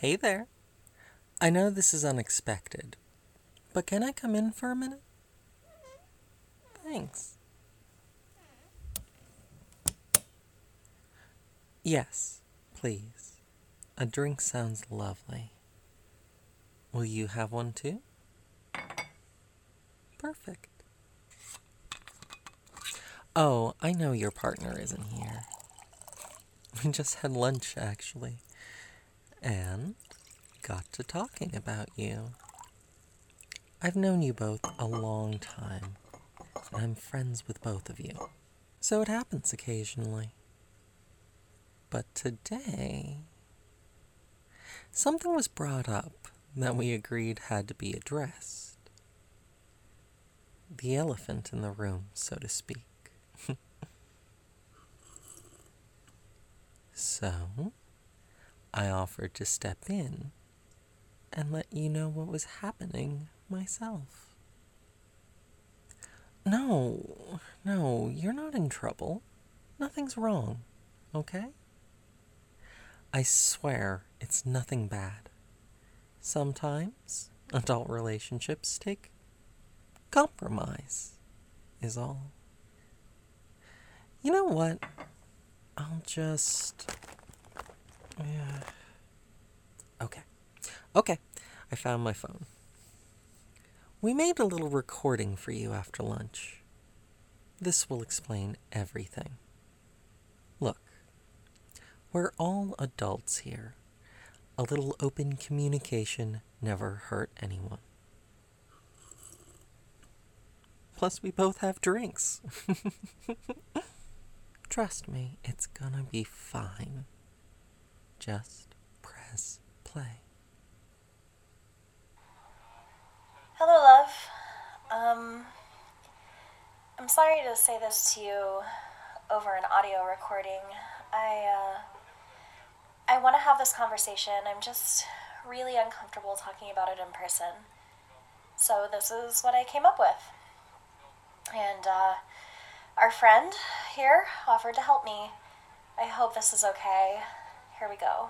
Hey there. I know this is unexpected, but can I come in for a minute? Thanks. Yes, please. A drink sounds lovely. Will you have one too? Perfect. Oh, I know your partner isn't here. We just had lunch, actually, and got to talking about you. I've known you both a long time, and I'm friends with both of you. So it happens occasionally. But today, something was brought up that we agreed had to be addressed. The elephant in the room, so to speak. So, I offered to step in and let you know what was happening myself. No, you're not in trouble. Nothing's wrong, okay? I swear it's nothing bad. Sometimes adult relationships take compromise, is all. You know what? I'll just. Yeah. Okay, I found my phone. We made a little recording for you after lunch. This will explain everything. Look, we're all adults here. A little open communication never hurt anyone. Plus, we both have drinks. Trust me, it's gonna be fine. Just press play. Hello, love. I'm sorry to say this to you over an audio recording. I want to have this conversation. I'm just really uncomfortable talking about it in person. So this is what I came up with. And, our friend here offered to help me. I hope this is okay. Here we go.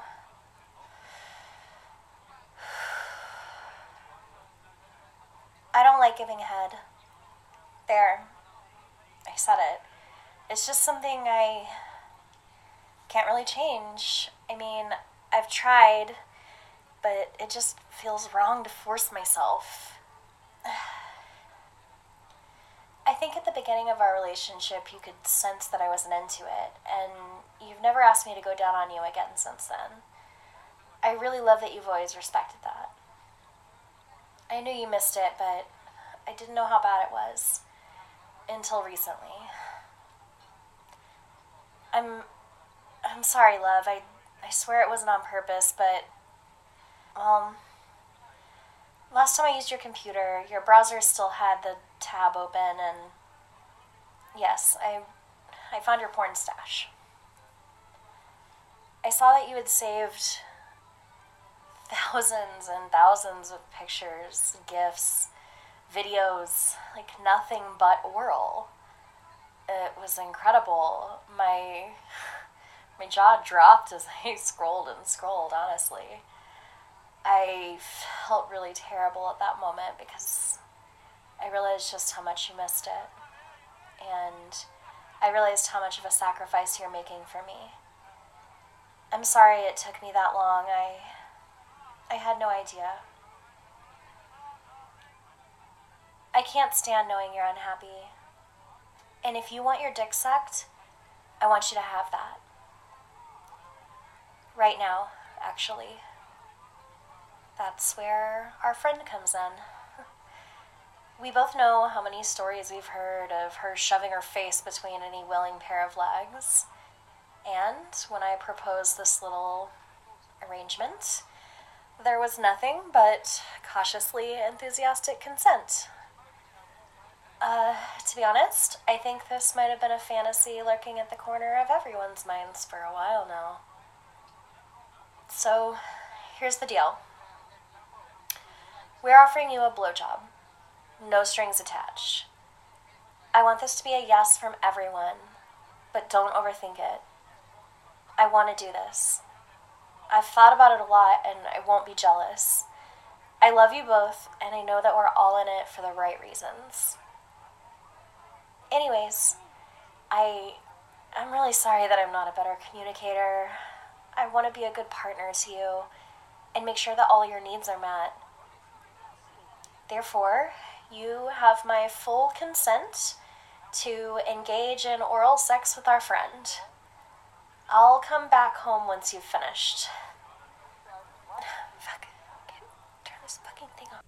I don't like giving head. There. I said it. It's just something I can't really change. I mean, I've tried, but it just feels wrong to force myself. I think at the beginning of our relationship, you could sense that I wasn't into it, and you've never asked me to go down on you again since then. I really love that you've always respected that. I knew you missed it, but I didn't know how bad it was until recently. I'm sorry, love. I swear it wasn't on purpose, but last time I used your computer, your browser still had the tab open, and yes, I found your porn stash. I saw that you had saved thousands and thousands of pictures, GIFs, videos, like nothing but oral. It was incredible. My jaw dropped as I scrolled and scrolled, honestly. I felt really terrible at that moment because I realized just how much you missed it. And I realized how much of a sacrifice you're making for me. I'm sorry it took me that long. I had no idea. I can't stand knowing you're unhappy. And if you want your dick sucked, I want you to have that. Right now, actually. That's where our friend comes in. We both know how many stories we've heard of her shoving her face between any willing pair of legs. And when I proposed this little arrangement, there was nothing but cautiously enthusiastic consent. To be honest, I think this might have been a fantasy lurking at the corner of everyone's minds for a while now. So, here's the deal. We're offering you a blowjob. No strings attached. I want this to be a yes from everyone, but don't overthink it. I want to do this. I've thought about it a lot and I won't be jealous. I love you both, and I know that we're all in it for the right reasons. Anyways, I'm really sorry that I'm not a better communicator. I want to be a good partner to you and make sure that all your needs are met. Therefore, you have my full consent to engage in oral sex with our friend. I'll come back home once you've finished. Fuck. Turn this fucking thing off.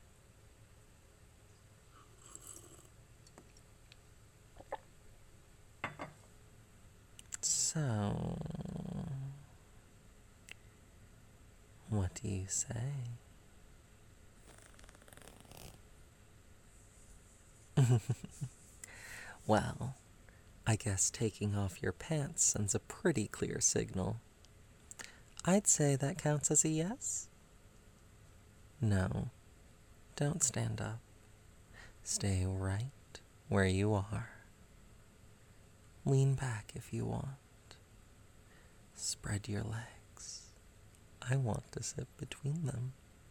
So, what do you say? Well, I guess taking off your pants sends a pretty clear signal. I'd say that counts as a yes? No, don't stand up. Stay right where you are. Lean back if you want. Spread your legs. I want to sit between them.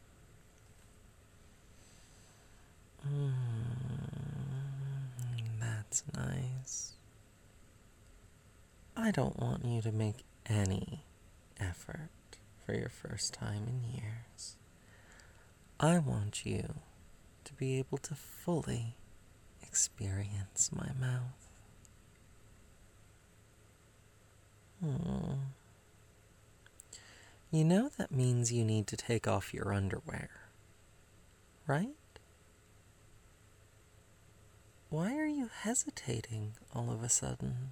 That's nice. I don't want you to make any effort for your first time in years. I want you to be able to fully experience my mouth. You know that means you need to take off your underwear, right? Why are you hesitating all of a sudden?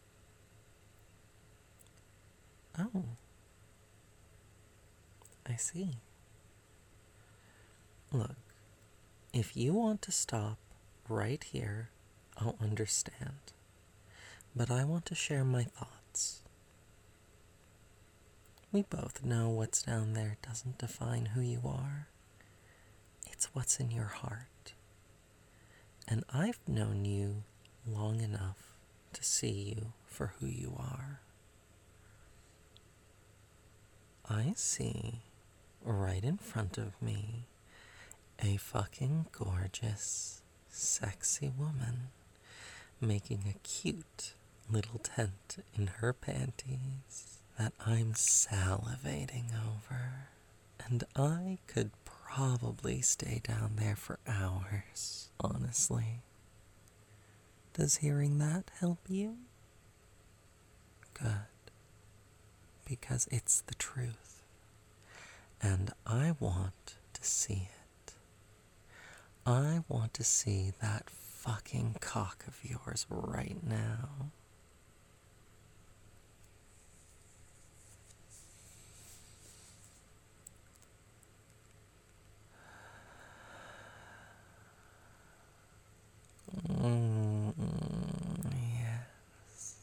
Oh, I see. Look, if you want to stop right here, I'll understand. But I want to share my thoughts. We both know what's down there doesn't define who you are. It's what's in your heart. And I've known you long enough to see you for who you are. I see, right in front of me, a fucking gorgeous, sexy woman making a cute little tent in her panties that I'm salivating over. And I could probably stay down there for hours, honestly. Does hearing that help you? Good. Because it's the truth. And I want to see it. I want to see that fucking cock of yours right now. Yes.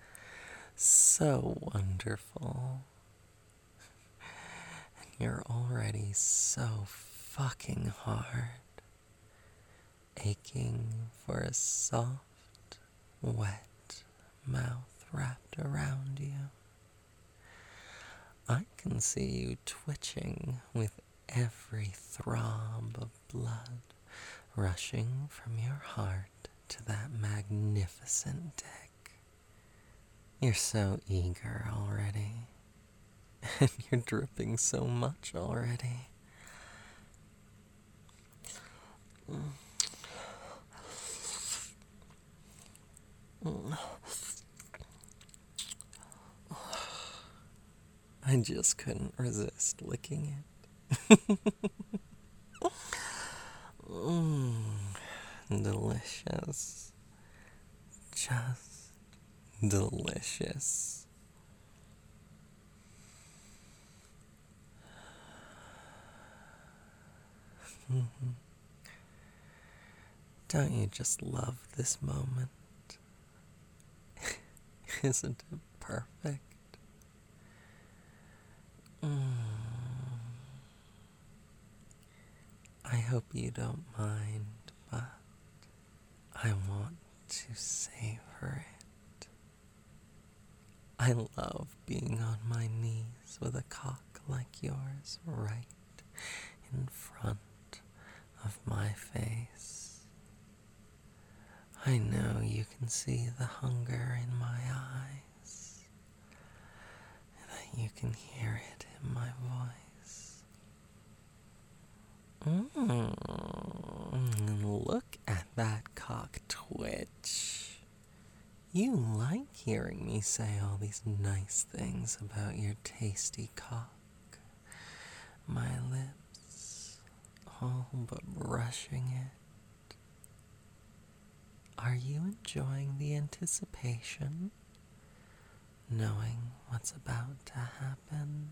So wonderful. And you're already so fucking hard. Aching for a soft, wet mouth wrapped around you. I can see you twitching with every throb of blood rushing from your heart to that magnificent dick. You're so eager already, and you're dripping so much already. I just couldn't resist licking it. Delicious. Just delicious. Don't you just love this moment? Isn't it perfect? I hope you don't mind, but I want to savor it. I love being on my knees with a cock like yours right in front of my face. I know you can see the hunger in my eyes, that you can hear it in my voice. Look at that cock twitch. You like hearing me say all these nice things about your tasty cock. My lips all but brushing it. Are you enjoying the anticipation? Knowing what's about to happen?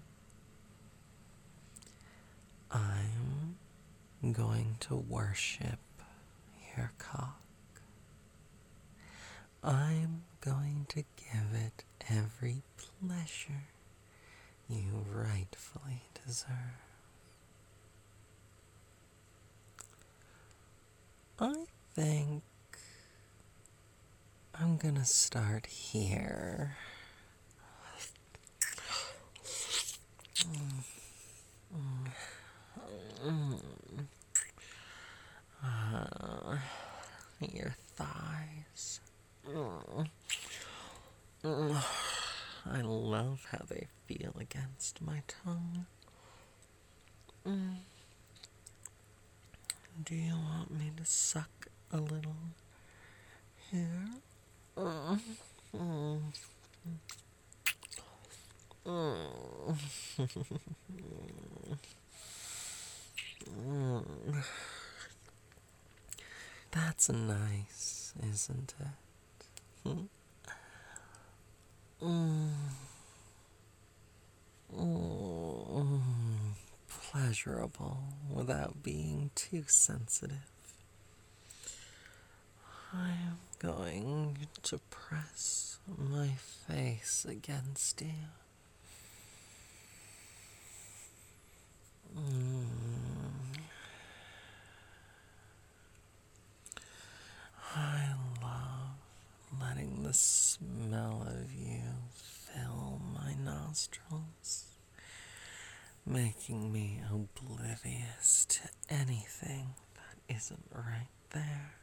I'm going to worship your cock. I'm going to give it every pleasure you rightfully deserve. I think I'm gonna start here. Your thighs. I love how they feel against my tongue. Do you want me to suck a little here? That's nice, isn't it? Pleasurable without being too sensitive. I'm going to press my face against you. I love letting the smell of you fill my nostrils, making me oblivious to anything that isn't right there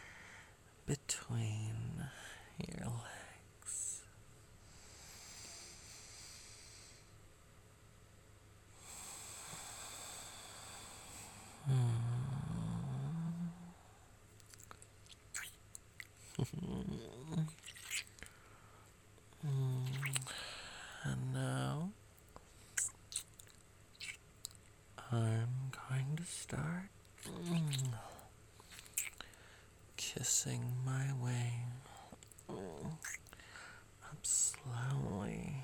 between your legs. And now I'm going to start kissing my way up slowly.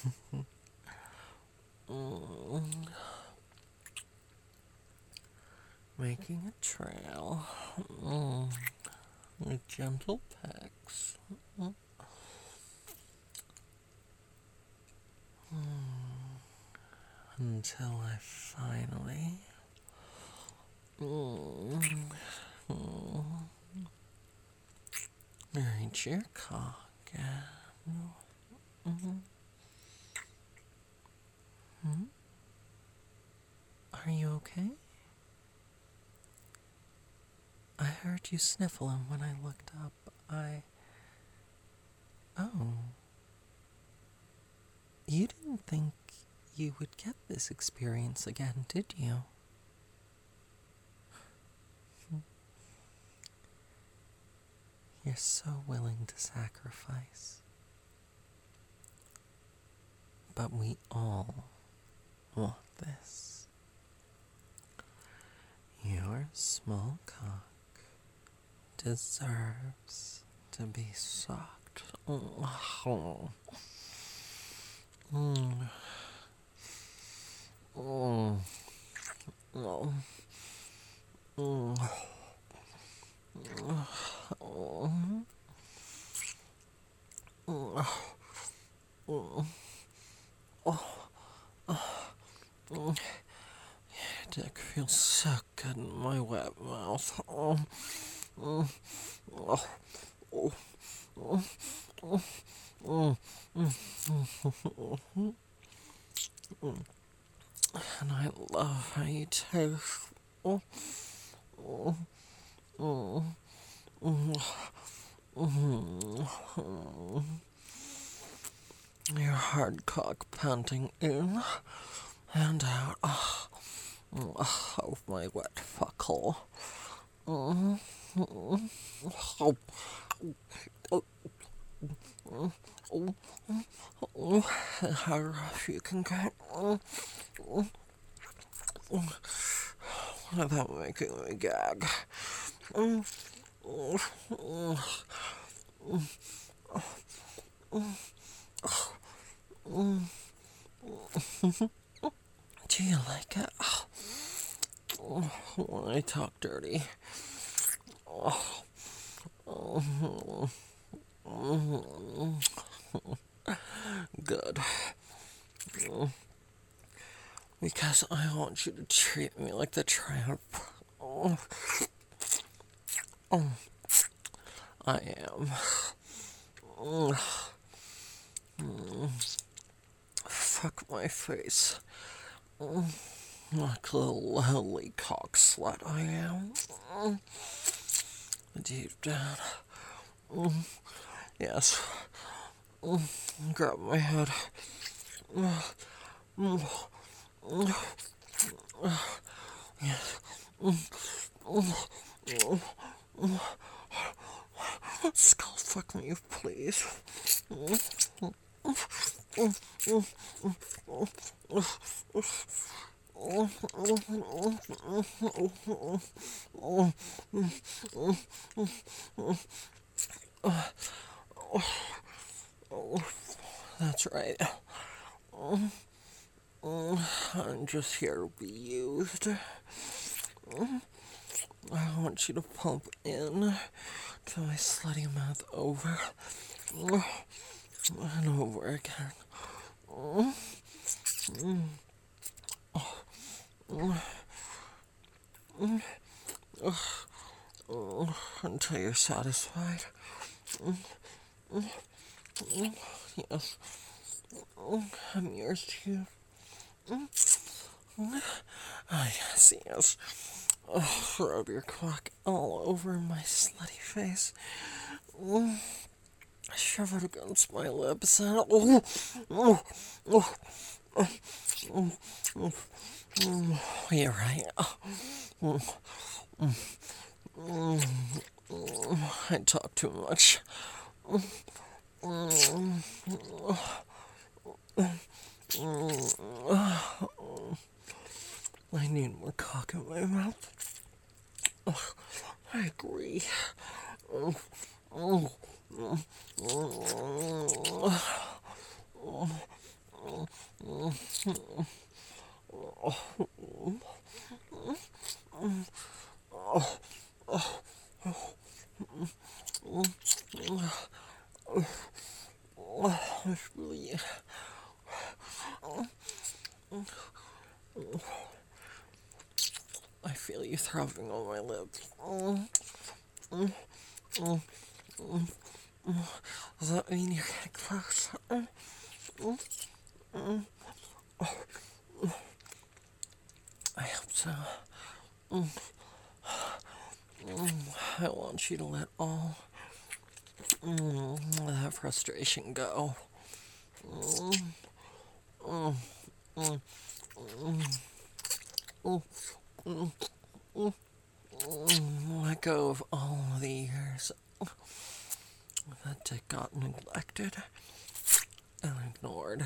Making a trail with gentle pecks. Until I finally reach your cock. Are you okay? I heard you sniffling when I looked up. Oh. You didn't think you would get this experience again, did you? You're so willing to sacrifice. But we all want this. Your small cock deserves to be sucked. Dick feels so good in my wet mouth. And I love how you taste. Your hard cock panting in and out of my wet fuckhole. How rough you can get without making me gag. Do you like it? When I talk dirty. Good. Because I want you to treat me like the tramp I am. Fuck my face. Like the lowly cock slut I am. Deep down. Yes. Grab my head. Yes. Skull fuck me, please. That's right. I'm just here to be used. I want you to pump in to my slutty mouth over and over again. Until you're satisfied. Yes. I'm yours too. Yes, yes. Rub your cock all over my slutty face. Shove it against my lips and you're right. I talk too much. I need more cock in my mouth. I agree. I really... I feel you throbbing on my lips. Does that mean you're getting close? I hope so. I want you to let all that frustration go. Let go of all the years that Dick got neglected and ignored.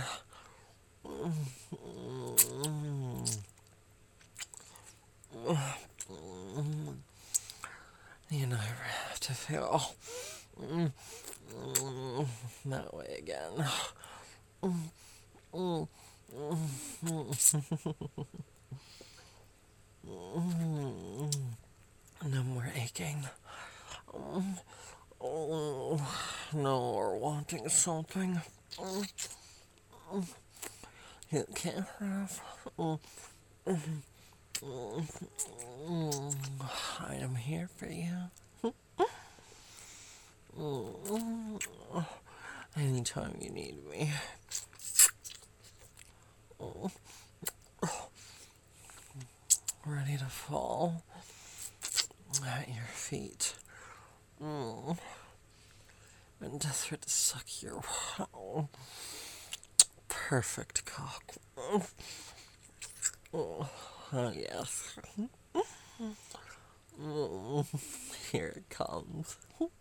You never have to feel that way again. No more aching. No more wanting something you can't have. I am here for you. I need anytime you need me. Oh, ready to fall at your feet. And desperate to suck your perfect cock. Oh, yes. Here it comes.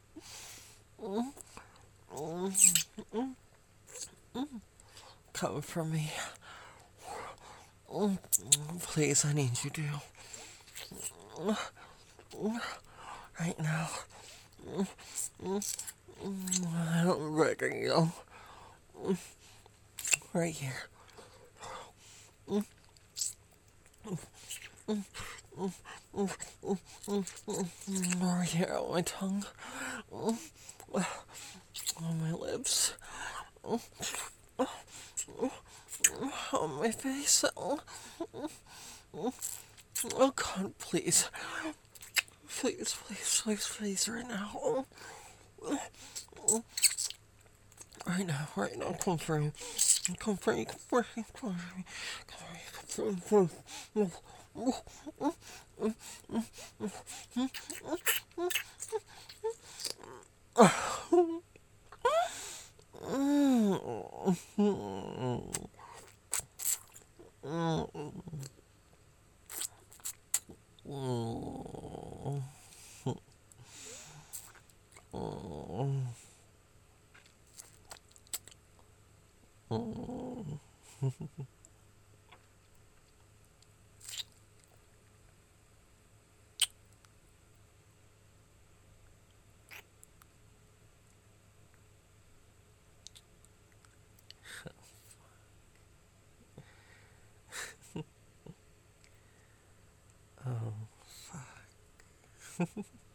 Come for me. Please, I need you to. Right now. I'm begging you. Right here. Right here on my tongue. On my lips. On my face. Oh God, please. Please, please, please, please, right now. Right now, come for me. Come for me, come for me, come for me. Come for me, come Oh, fuck.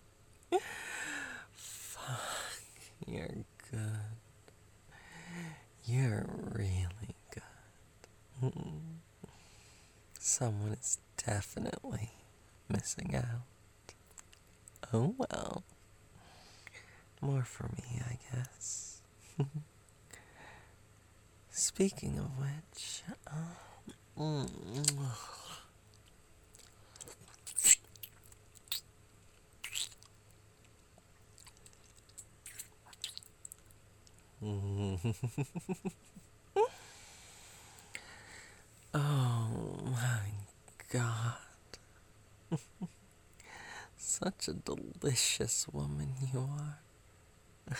Fuck. You're good. You're really good. Someone is definitely missing out. Oh well. More for me, I guess. Speaking of which, oh my God. Such a delicious woman you are.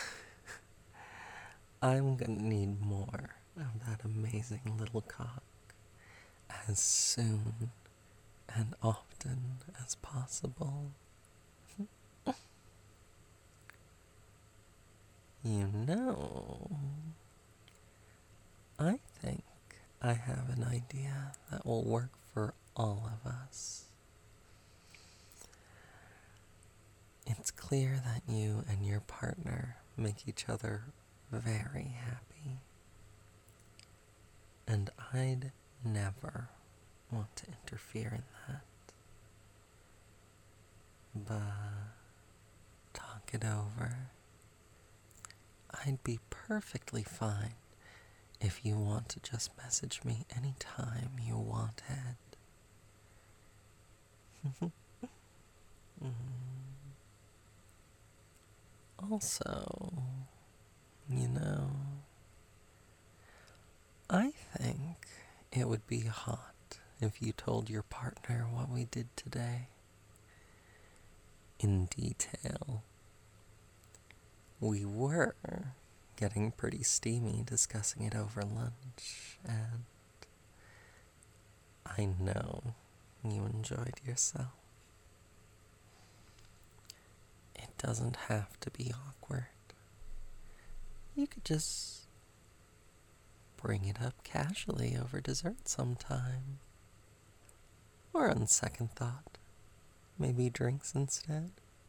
I'm gonna need more of that amazing little cock as soon and often as possible. You know, I think I have an idea that will work for all of us. It's clear that you and your partner make each other very happy. And I'd never want to interfere in that. But talk it over. I'd be perfectly fine if you want to just message me anytime you want it. Also, you know, I think it would be hot if you told your partner what we did today. In detail. We were getting pretty steamy discussing it over lunch, and I know you enjoyed yourself. It doesn't have to be awkward. You could just bring it up casually over dessert sometime. Or on second thought, maybe drinks instead.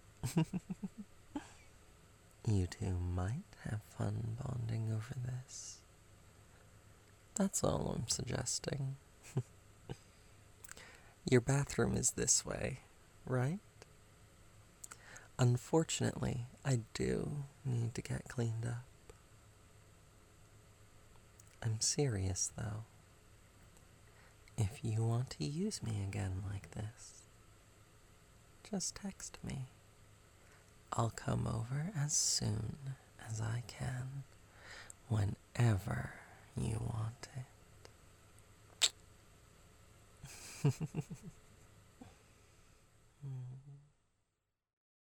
You two might have fun bonding over this. That's all I'm suggesting. Your bathroom is this way, right? Unfortunately, I do need to get cleaned up. I'm serious, though. If you want to use me again like this, just text me. I'll come over as soon as I can, whenever you want it.